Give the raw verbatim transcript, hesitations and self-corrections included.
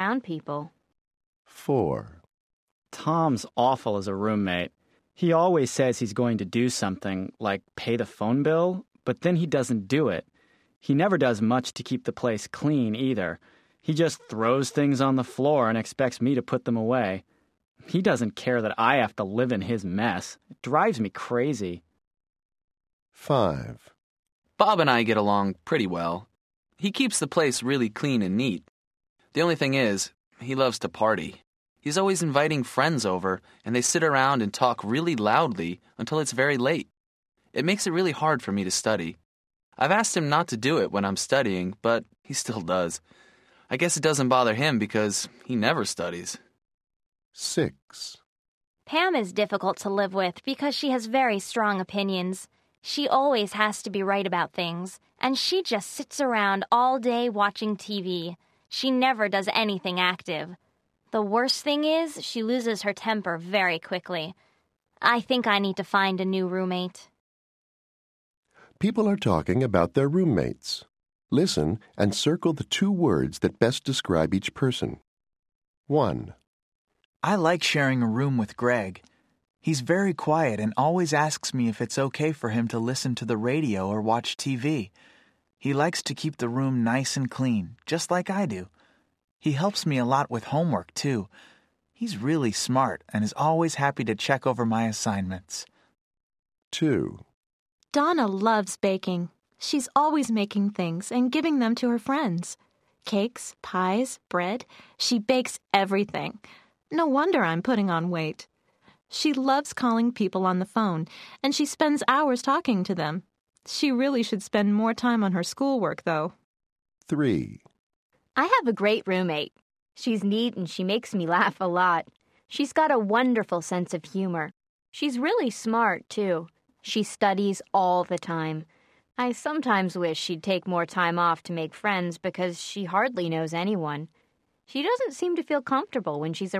around people. Four. Tom's awful as a roommate. He always says he's going to do something, like pay the phone bill, but then he doesn't do it. He never does much to keep the place clean either. He just throws things on the floor and expects me to put them away. He doesn't care that I have to live in his mess. It drives me crazy. Five. Bob and I get along pretty well. He keeps the place really clean and neat. The only thing is, he loves to party. He's always inviting friends over, and they sit around and talk really loudly until it's very late. It makes it really hard for me to study. I've asked him not to do it when I'm studying, but he still does. I guess it doesn't bother him because he never studies. Six. Pam is difficult to live with because she has very strong opinions. She always has to be right about things, and she just sits around all day watching T V. She never does anything active. The worst thing is she loses her temper very quickly. I think I need to find a new roommate. People are talking about their roommates. Listen and circle the two words that best describe each person. One. I like sharing a room with Greg. He's very quiet and always asks me if it's okay for him to listen to the radio or watch T V. He likes to keep the room nice and clean, just like I do. He helps me a lot with homework, too. He's really smart and is always happy to check over my assignments. Two. Donna loves baking. She's always making things and giving them to her friends. Cakes, pies, bread. She bakes everything. No wonder I'm putting on weight. She loves calling people on the phone, and she spends hours talking to them. She really should spend more time on her schoolwork, though. Three. I have a great roommate. She's neat and she makes me laugh a lot. She's got a wonderful sense of humor. She's really smart, too. She studies all the time. I sometimes wish she'd take more time off to make friends because she hardly knows anyone. She doesn't seem to feel comfortable when she's